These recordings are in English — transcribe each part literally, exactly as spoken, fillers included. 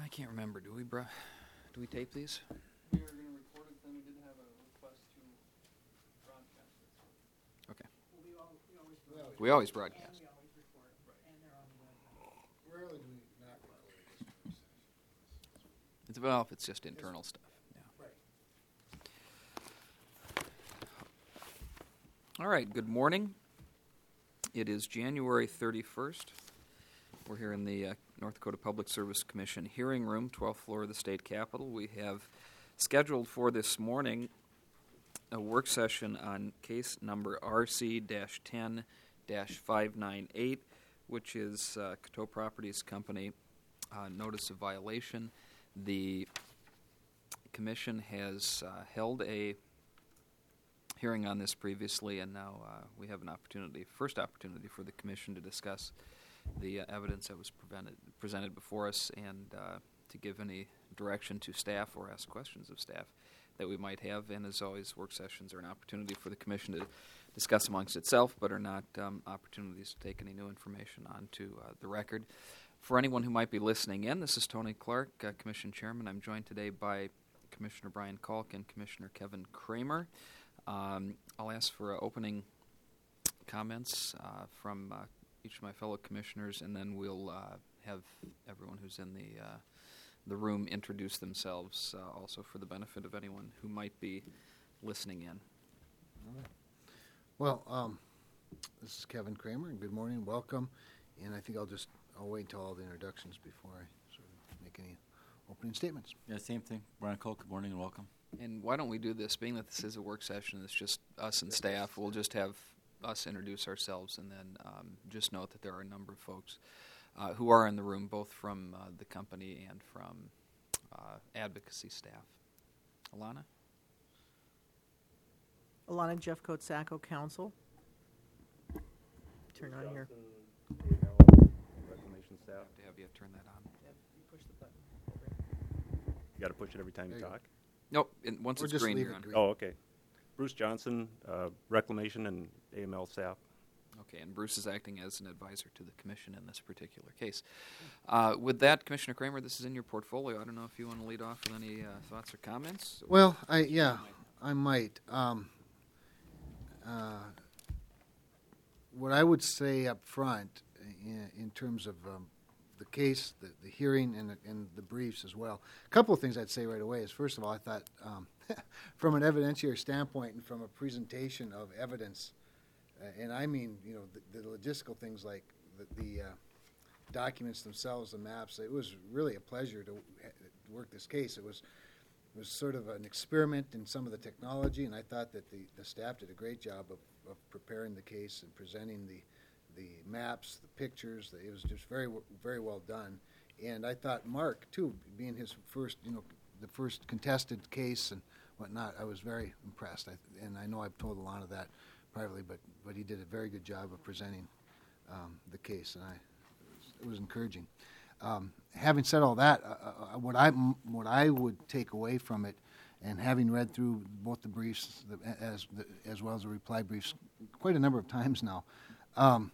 I can't remember. Do we bro- do we tape these? We were going to record it, then we did have a request to broadcast it. So. Okay. Well, we, all, we always broadcast. We always broadcast. And we always record. Right. And they're on the web. Rarely do we not record this. It's well, if it's just internal stuff. Yeah. Right. All right. Good morning. It is January thirty-first. We're here in the uh, North Dakota Public Service Commission hearing room, twelfth floor of the state capitol. We have scheduled for this morning a work session on case number R C ten five ninety-eight, which is uh, Coteau Properties Company uh, notice of violation. The commission has uh, held a hearing on this previously, and now uh, we have an opportunity, first opportunity for the commission to discuss the uh, evidence that was prevented, presented before us, and uh, to give any direction to staff or ask questions of staff that we might have. And as always, work sessions are an opportunity for the commission to discuss amongst itself, but are not um, opportunities to take any new information onto uh, the record. For anyone who might be listening in, this is Tony Clark, uh, Commission Chairman. I'm joined today by Commissioner Brian Kalk and Commissioner Kevin Kramer. Um, I'll ask for uh, opening comments uh, from uh, each of my fellow commissioners, and then we'll uh, have everyone who's in the uh, the room introduce themselves, uh, also for the benefit of anyone who might be listening in. All right. Well, um, this is Kevin Kramer, and good morning, welcome. And I think I'll just I'll wait until all the introductions before I sort of make any opening statements. Yeah, same thing. Brian Cole, good morning and welcome. And why don't we do this, being that this is a work session, it's just us and staff, we'll just have us introduce ourselves, and then um, just note that there are a number of folks uh, who are in the room, both from uh, the company and from uh, advocacy staff. Alana? Alana Jeffcoat, Saco Council. Turn on your. Reclamation staff. To have you turn that on. Yeah, you push the button. You got to push it every time There you you talk. Nope, and once Or it's just green, leave you're it on. green. Oh, okay. Bruce Johnson, uh, Reclamation and A M L staff. Okay, and Bruce is acting as an advisor to the commission in this particular case. Uh, with that, Commissioner Kramer, this is in your portfolio. I don't know if you want to lead off with any uh, thoughts or comments. Well, I yeah, I might. Um, uh, what I would say up front, in, in terms of um, the case, the, the hearing, and the, and the briefs as well. A couple of things I'd say right away is, first of all, I thought um, from an evidentiary standpoint and from a presentation of evidence, uh, and I mean, you know, the, the logistical things like the, the uh, documents themselves, the maps. It was really a pleasure to work this case. It was it was sort of an experiment in some of the technology, and I thought that the, the staff did a great job of, of preparing the case and presenting the the maps, the pictures. The, it was just very very well done. And I thought Mark, too, being his first, you know, the first contested case and whatnot, I was very impressed. I, and I know I've told Alana that privately, but, but he did a very good job of presenting um, the case, and I, it, was, it was encouraging. Um, having said all that, uh, uh, what I what I would take away from it, and having read through both the briefs the, as the, as well as the reply briefs quite a number of times now, um,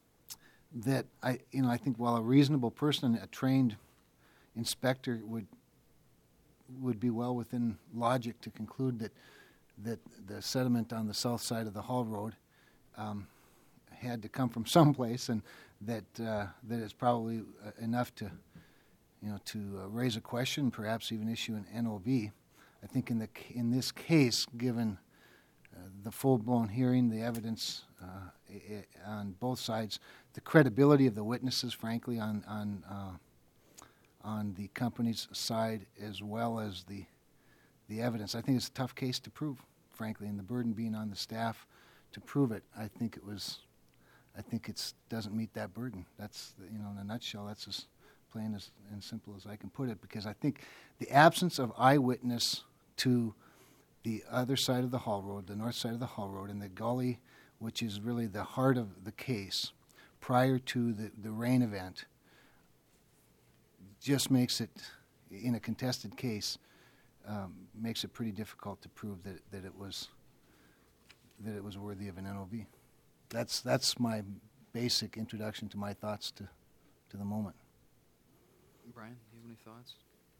that I you know I think while a reasonable person, a trained inspector would would be well within logic to conclude that that the sediment on the south side of the Hall Road um, had to come from someplace, and that uh, that is probably uh, enough to you know to uh, raise a question, perhaps even issue an N O V. I think in the in this case, given uh, the full-blown hearing, the evidence uh, I- I on both sides, the credibility of the witnesses, frankly, on on uh, on the company's side, as well as the the evidence. I think it's a tough case to prove, frankly, and the burden being on the staff to prove it. I think it was, I think it doesn't meet that burden. That's, you know, in a nutshell, that's as plain as, and simple as I can put it, because I think the absence of eyewitness to the other side of the Hall Road, the north side of the Hall Road, and the gully, which is really the heart of the case, prior to the, the rain event, just makes it, in a contested case, um, makes it pretty difficult to prove that, that it was that it was worthy of an N O V. That's that's my basic introduction to my thoughts to, to the moment. Brian, do you have any thoughts?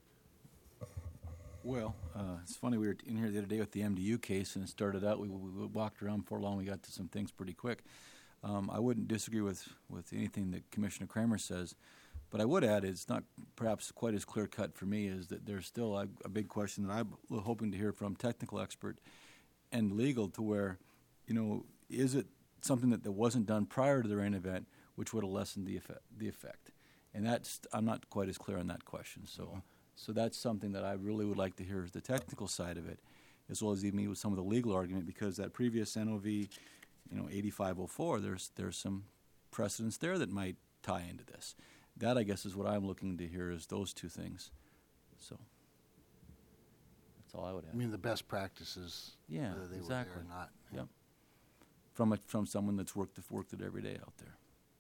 Well, uh, it's funny, we were in here the other day with the M D U case, and it started out, we, we walked around before long, we got to some things pretty quick. Um, I wouldn't disagree with, with anything that Commissioner Kramer says, but I would add it's not perhaps quite as clear-cut for me is that there's still a, a big question that I'm hoping to hear from technical expert and legal to where, you know, is it something that, that wasn't done prior to the rain event which would have lessened the effect, the effect? And that's, I'm not quite as clear on that question. So, mm-hmm. so that's something that I really would like to hear is the technical side of it, as well as even with some of the legal argument, because that previous N O V, you know, eighty-five oh four, there's there's some precedents there that might tie into this. That, I guess, is what I'm looking to hear is those two things. So that's all I would have. I mean, the best practices, Yeah, whether they exactly. were there or not. Yep. From a, from someone that's worked worked it every day out there.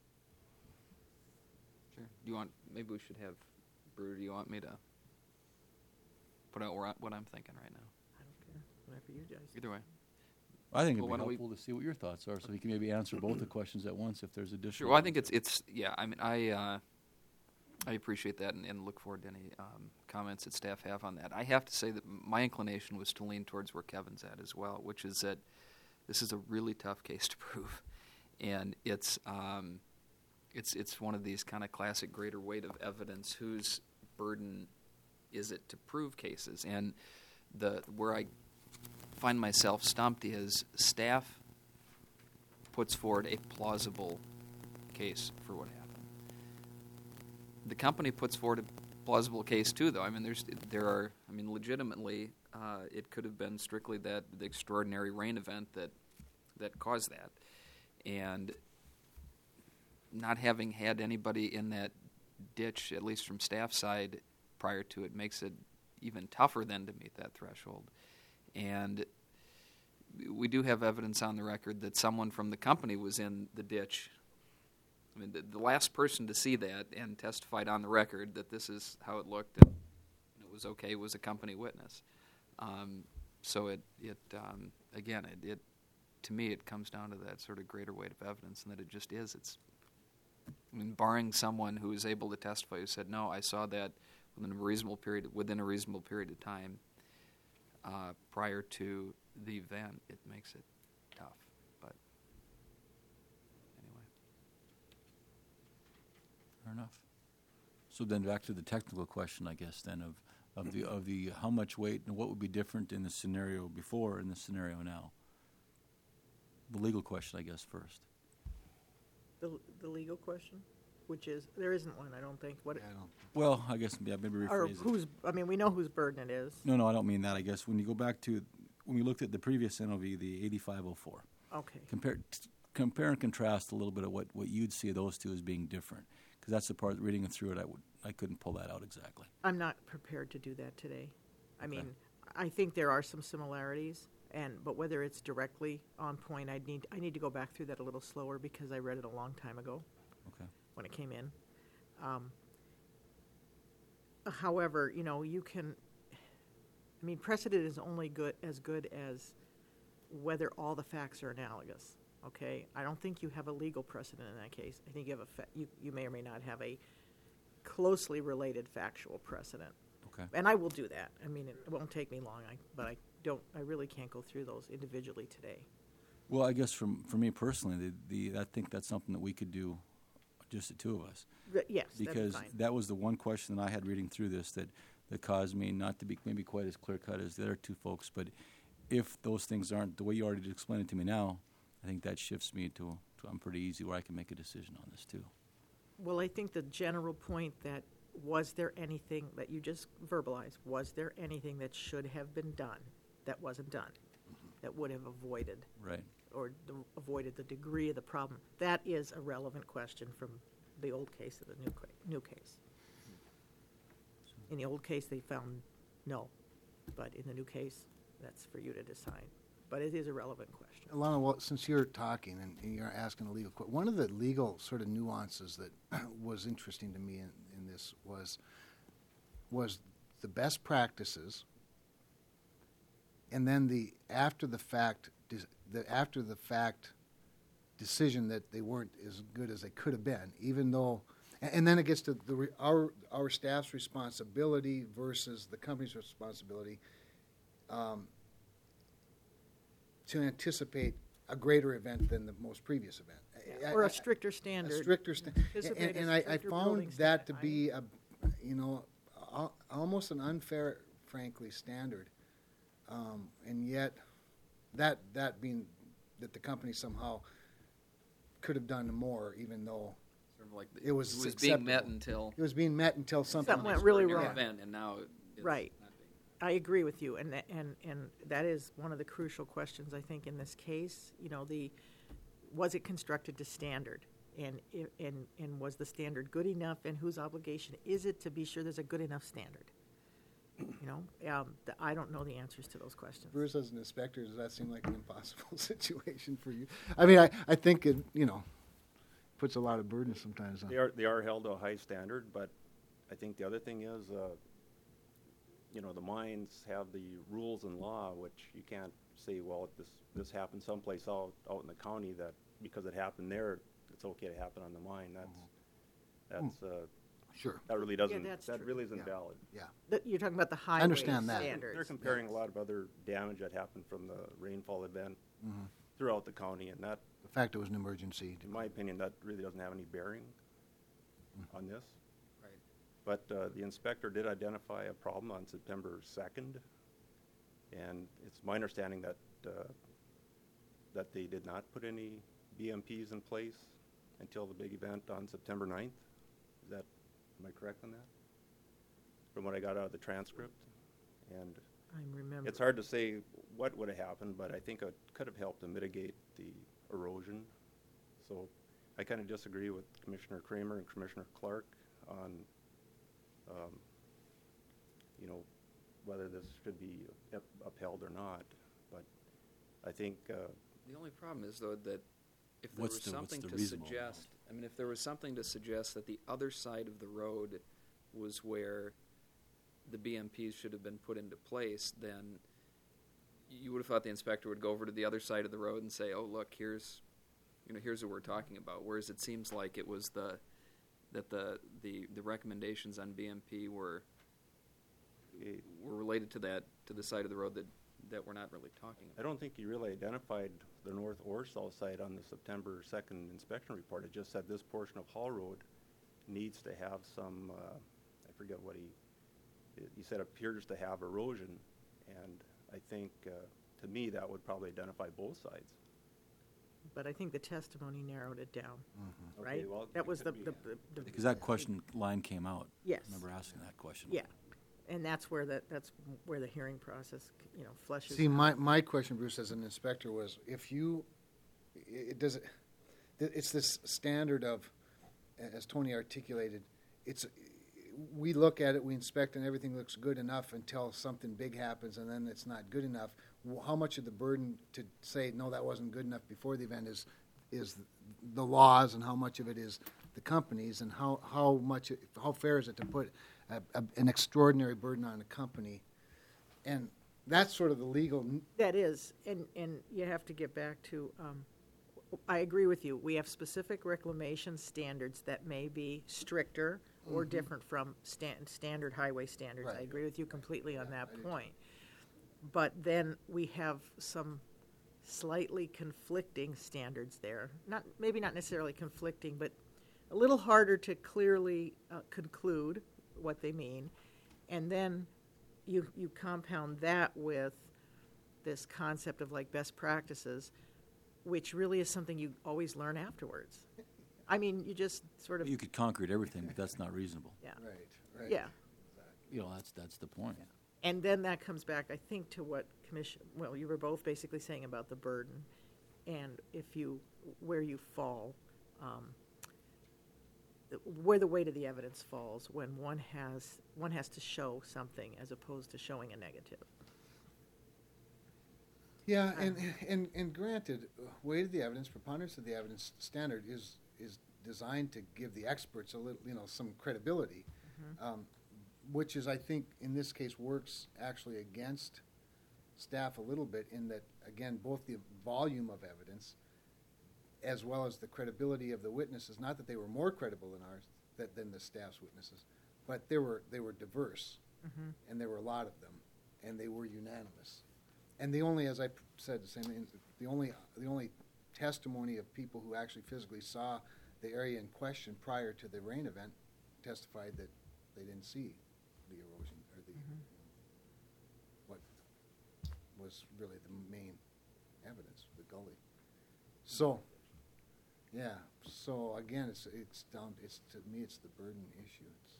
Sure. Do you want, maybe we should have, Brew, do you want me to put out where I- what I'm thinking right now? I don't care, whatever you guys. Either way. I think Well, why it'd don't be we- helpful to see what your thoughts are, so he can maybe answer both the questions at once if there's additional. Sure. Well, I think it's it's yeah. I mean, I uh, I appreciate that and, and look forward to any um, comments that staff have on that. I have to say that my inclination was to lean towards where Kevin's at as well, which is that this is a really tough case to prove, and it's um, it's it's one of these kind of classic greater weight of evidence. Whose burden is it to prove cases? And the where I find myself stumped is staff puts forward a plausible case for what happened. The company puts forward a plausible case too, though. I mean, there's there are. I mean, legitimately, uh, it could have been strictly that the extraordinary rain event that that caused that, and not having had anybody in that ditch, at least from staff side, prior to it, makes it even tougher then to meet that threshold. And we do have evidence on the record that someone from the company was in the ditch. I mean, the, the last person to see that and testified on the record that this is how it looked and it was okay was a company witness. Um, so it, it um, again, it, it to me, it comes down to that sort of greater weight of evidence, and that it just is. It's, I mean, barring someone who is able to testify who said, no, I saw that within a reasonable period, within a reasonable period of time uh, prior to the event, it makes it tough. But anyway. Fair enough. So then back to the technical question, I guess, then of, of the of the how much weight and what would be different in the scenario before and the scenario now. The legal question, I guess, first. The, the legal question, which is, there isn't one, I don't think. What, I don't, Well, I guess yeah, maybe or rephrase it. who's, I mean, we know whose burden it is. No, no, I don't mean that. I guess when you go back to when we looked at the previous N O V, the eighty-five oh four, Okay. compare compare and contrast a little bit of what, what you'd see those two as being different, because that's the part reading it through it. I would I couldn't pull that out exactly. I'm not prepared to do that today. I Okay. mean, I think there are some similarities, and but whether it's directly on point, I need I need to go back through that a little slower because I read it a long time ago Okay. when it came in. Um, however, you know, you can. I mean, precedent is only good as good as whether all the facts are analogous. Okay, I don't think you have a legal precedent in that case. I think you have a fa- you you may or may not have a closely related factual precedent. Okay. And I will do that. I mean, it won't take me long, I, but I don't. I really can't go through those individually today. Well, I guess from for me personally, the, the I think that's something that we could do, just the two of us, But yes, that'd be because fine. that was the one question that I had reading through this that, that caused me not to be maybe quite as clear cut as the other two folks. But if those things aren't the way you already explained it to me now, I think that shifts me to, to I'm pretty easy where I can make a decision on this too. Well, I think the general point that was there anything that you just verbalized, was there anything that should have been done that wasn't done, that would have avoided Right. or the, avoided the degree of the problem? That is a relevant question from the old case to the new, ca- new case. In the old case, they found no, but in the new case, that's for you to decide. But it is a relevant question. Alana, well, since you're talking and, and you're asking a legal question, one of the legal sort of nuances that was interesting to me in, in this was was the best practices, and then the after the fact the after the fact decision that they weren't as good as they could have been, even though And, and then it gets to the re, our our staff's responsibility versus the company's responsibility um, to anticipate a greater event than the most previous event. I- Or I- a stricter standard. A stricter standard. Anticipate And, a and I, I stricter found building that to standard. be, a, you know, al- almost an unfair, frankly, standard. Um, and yet, that that being that the company somehow could have done more, even though Sort of like the- it was it was being met acceptable. until it was being met until something, Something went really during an wrong. event, and now it's Right. not being. I agree with you, and, tha- and, and that is one of the crucial questions, I think, in this case. You know, the, was it constructed to standard? And, i- and, and was the standard good enough, and whose obligation is it to be sure there's a good enough standard? You know, um, the, I don't know the answers to those questions. Bruce, as an inspector, does that seem like an impossible situation for you? I mean, I, I think it, you know, puts a lot of burden sometimes on. They are, they are held to a high standard, but I think the other thing is, uh, you know, the mines have the rules and law, which you can't say, well, this, this happened someplace out, out in the county, that because it happened there, it's okay to happen on the mine. That's, that's, uh, Sure. that really doesn't, that's that true. really isn't Yeah. valid. Yeah. That- You're talking about the highway understand that. standards. They're comparing a lot of other damage that happened from the rainfall event Mm-hmm. throughout the county, and that, The fact it was an emergency. in my opinion, that really doesn't have any bearing on this. Right. But uh, the inspector did identify a problem on September second, and it's my understanding that, uh, that they did not put any B M Ps in place until the big event on September ninth. Is that, am I correct on that? From what I got out of the transcript? And I remember. it's hard to say what would have happened, but I think it could have helped to mitigate the erosion. So I kind of disagree with Commissioner Kramer and Commissioner Clark on, um, you know, whether this should be up- upheld or not. But I think, uh, The only problem is, though, that if there What's was the- what's something the to reasonable suggest, I mean, if there was something to suggest that the other side of the road was where the B M Ps should have been put into place, then you would have thought the inspector would go over to the other side of the road and say, "Oh, look, here's, you know, here's what we're talking about." Whereas it seems like it was the that the the, the recommendations on B M P were eh, were related to that to the side of the road that that we're not really talking I about. don't think you really identified the north or south side on the September second inspection report. It just said this portion of Hall Road needs to have some, uh, I forget what he, he said appears to have erosion. And I think, uh, to me, that would probably identify both sides. But I think the testimony narrowed it down, Okay, right? well, That it was the, could the, be. the- the. Because that question line came out. Yes. I remember asking that question. Yeah, and that's where the, that's where the hearing process, you know, fleshes See, out. my, my question, Bruce, as an inspector was, if you, it, it does, it's this standard of, as Tony articulated, it's, we look at it, we inspect, and everything looks good enough until something big happens, and then it's not good enough. Wh- How much of the burden to say, no, that wasn't good enough before the event is, is the laws, and how much of it is the companies, and how, how much, it- how fair is it to put a, a, an extraordinary burden on a company? And that's sort of the legal, n- That is, and, and you have to get back to, um, I agree with you. We have specific reclamation standards that may be stricter or different from stan- standard highway standards. I Right. agree with you completely on that I do point. But then we have some slightly conflicting standards there. Not, maybe not necessarily conflicting, but a little harder to clearly uh, conclude what they mean. And then you, you compound that with this concept of like best practices, which really is something you always learn afterwards. I mean, you just sort of, You could concrete everything, but that's not reasonable. yeah, right, right. yeah. You know, that's that's the point. And then that comes back, I think, to what Commission, well, you were both basically saying about the burden, and if you, where you fall, um, where the weight of the evidence falls when one has, one has to show something as opposed to showing a negative. Yeah, and, and, and granted, uh, weight of the evidence, preponderance of the evidence standard is, is designed to give the experts a little, you know, some credibility, um, which is, I think, in this case, works actually against staff a little bit in that, again, both the volume of evidence as well as the credibility of the witnesses, not that they were more credible than ours, that, than the staff's witnesses. But they were, they were diverse, Mhm. and there were a lot of them, and they were unanimous. And the only, as I p- said, the same, the only, the only testimony of people who actually physically saw the area in question prior to the rain event testified that they didn't see the erosion, or the, Mhm. what was really the main evidence, the gully. So, yeah, so again, it's, it's down, it's, to me, it's the burden issue. It's,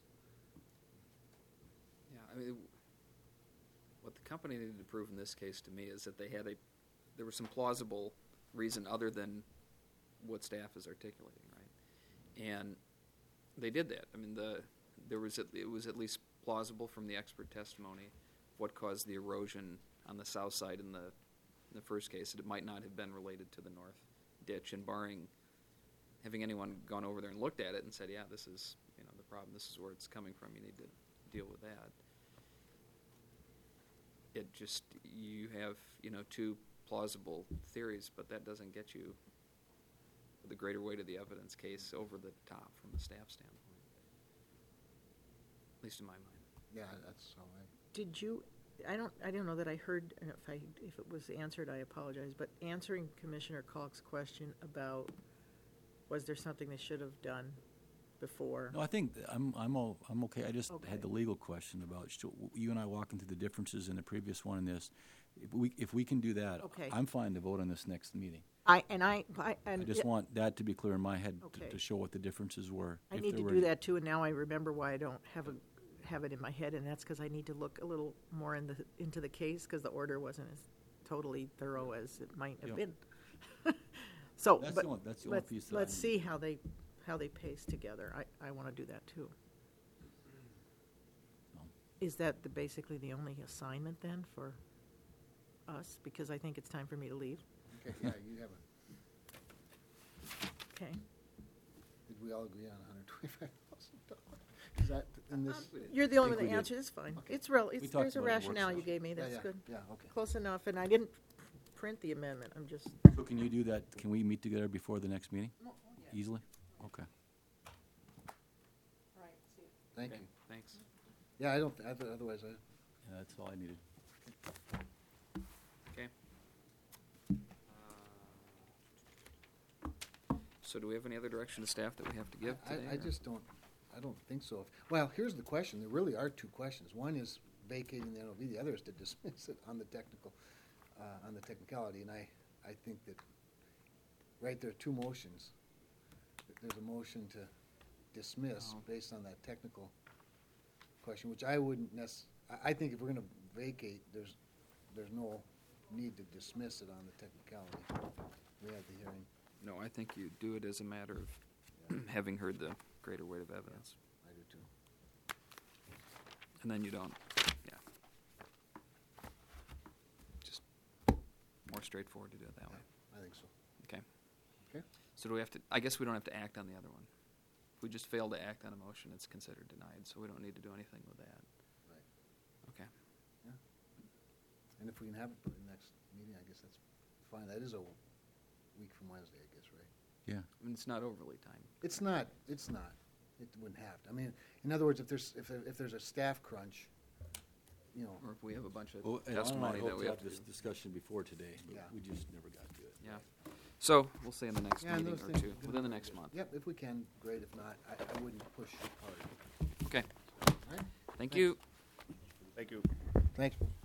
Yeah, I mean, what the company needed to prove in this case to me is that they had a, there was some plausible reason other than what staff is articulating, right? And they did that. I mean, the, there was, at- it was at least plausible from the expert testimony what caused the erosion on the south side in the, in the first case, that it might not have been related to the north ditch, and barring having anyone gone over there and looked at it and said, yeah, this is, you know, the problem, this is where it's coming from, you need to deal with that. It just, you have, you know, two plausible theories, but that doesn't get you the greater weight of the evidence case over the top from the staff standpoint. At least in my mind. yeah, that's all right. Did you, I don't, I don't know that I heard, and if I, if it was answered, I apologize, but answering Commissioner Kalk's question about, was there something they should have done before? No, I think th- I'm I'm o- I'm okay. I just Okay. had the legal question about sh- you and I walking through the differences in the previous one and this. If we if we can do that, Okay. I'm fine to vote on this next meeting. I, and I, I, and. I just want that to be clear in my head to, Okay. to show what the differences were. I if need there to were do any. that too, and now I remember why I don't have a, have it in my head, and that's because I need to look a little more in the, into the case, because the order wasn't as totally thorough as it might have Yep. been. So, That's but the only- that's the only let's, piece that let's I'm- see how they, how they pace together. I, I want to do that too. No. Is that the, basically the only assignment then for us? Because I think it's time for me to leave. Okay, yeah, you have a, Okay. did we all agree on one hundred twenty-five thousand dollars? Is that in this? You're the only think one we that did. answered, it's fine. Okay. It's real, it's, talked there's a about it at work rationale you session. gave me, Yeah, that's yeah, good. Yeah, okay. Close enough, and I didn't print the amendment, I'm just. So can you do that? Can we meet together before the next meeting? Easily? Okay. Thank Okay, you. Thanks. Yeah, I don't, th- oth- otherwise I, Yeah, that's all I needed. Okay. So do we have any other direction to staff that we have to give I, today? I or- just don't, I don't think so. Well, here's the question, there really are two questions. One is vacating the N O V, the other is to dismiss it on the technical, uh, on the technicality, and I, I think that, right, there are two motions. There's a motion to dismiss Oh. based on that technical question, which I wouldn't necess, I, I think if we're gonna vacate, there's, there's no need to dismiss it on the technicality. We had the hearing. No, I think you do it as a matter of having heard the greater weight of evidence. I do too. And then you don't, yeah. Just more straightforward to do it that way. I think so. Okay. Okay. So do we have to, I guess we don't have to act on the other one. If we just fail to act on a motion, it's considered denied, so we don't need to do anything with that. Right. Okay. And if we can have it for the next meeting, I guess that's fine. That is a week from Wednesday, I guess, right? Yeah. I mean, it's not overly time. It's not, it's not. It wouldn't have to. I mean, in other words, if there's, if, there- if there's a staff crunch, you know, Or if we have a bunch of Well, and Alan and I testimony hope that we to have have to this do. discussion before today, but Yeah. we just never got to it. Yeah. So we'll say in the next Yeah, and meeting those or things two, are within the gonna- next month. yep, if we can, great. If not, I, I wouldn't push hard. Okay. All right? Thank you. Thank you. Thanks.